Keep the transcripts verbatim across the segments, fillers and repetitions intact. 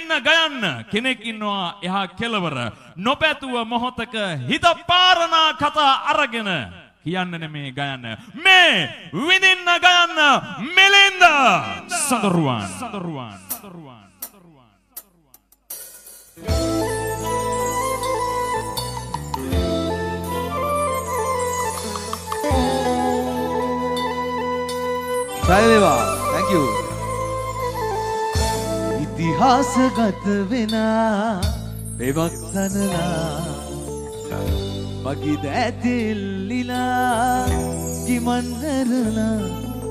විඳින්න ගයන්න කෙනෙක් ඉන්නවා එහා කෙලවර නොපැතුව මොහොතක හිත පාරනා කතා අරගෙන කියන්න නෙමේ ගයන්න මේ විඳින්න ගයන්න මෙලෙන්ද සදරුවන් සදරුවන් සදරුවන් සයවේවා thank you ඉතිහාසගත වෙනා පෙවක් තනලා මගේ දැතෙල්ලිලා කිමන්දරලා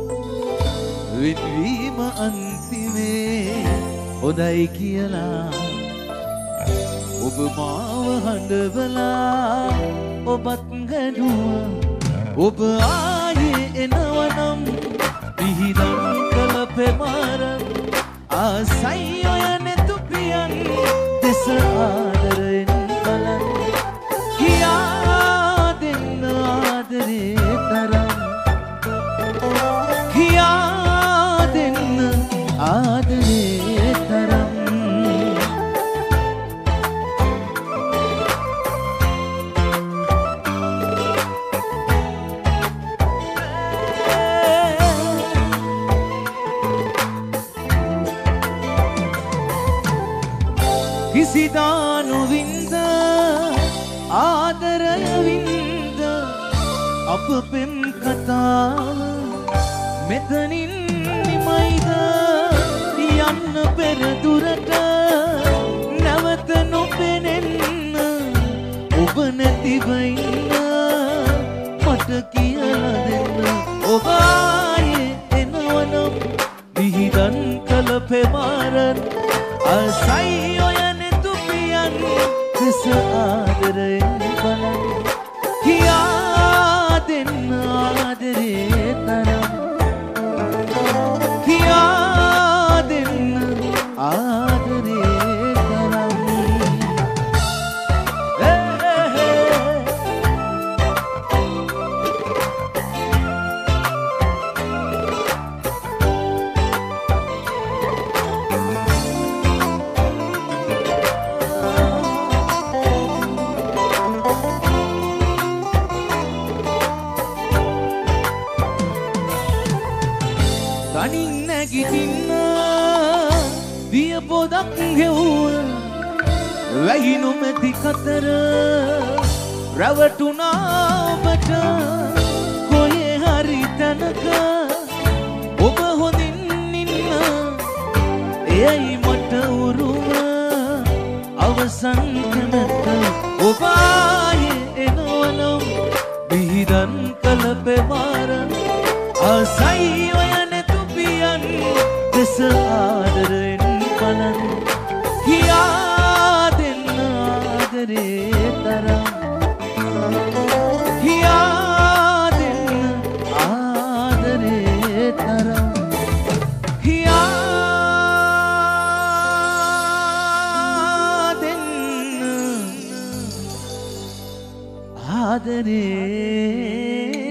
වෙන්වීම අන්තිමේ හොඳයි කියලා ඔබ මාව හඬවලා ඔබත් ගැඩුවා ඔබ ආයේ එනවනම් පිහිදම් කළ පෙමාරම් ආසයි ඔය නෙතු ප්‍රියන් දෙස ආදරෙන් බලන් කියා දෙන්න ආදරේ තරම් කියා දෙන්න ආදරේ තරම් කිසිදානු වින්ද ආදරය වින්ද අප පෙම් කතාව මෙතනින් නිමයිද යන්න පෙර දුරට නැවත නොපෙනෙන්න ඔබ නැතිව ඉන්න මට කියලා දෙන්න ඔබ ආයේ එනවනම් විහිදන් කළ පෙමාරන් ආසයි ඔය දෙස ආදරෙන් බලන් කියා දෙන්න ආදරේ තරම් කියා දෙන්න ආදරේ තරම් තනින් නැගිටින්න දිය පොදක් හෙව්ව වැහි නොමැති කතර රැවටුණා ඔබට කොහේ හරි තැනක ඔබ හොඳින් ඉන්න එයයි මට උරුම අවසන් කැමැත්ත ඔබ ආයේ එනවනම් විහිදන් කළ පෙමාරන් ආසයි ඔය දෙස ආදරෙන් බලන් කියා දෙන්න ආදරේ තරම් කියා දෙන්න ආදරේ තරම් කියා දෙන්න ආදරේ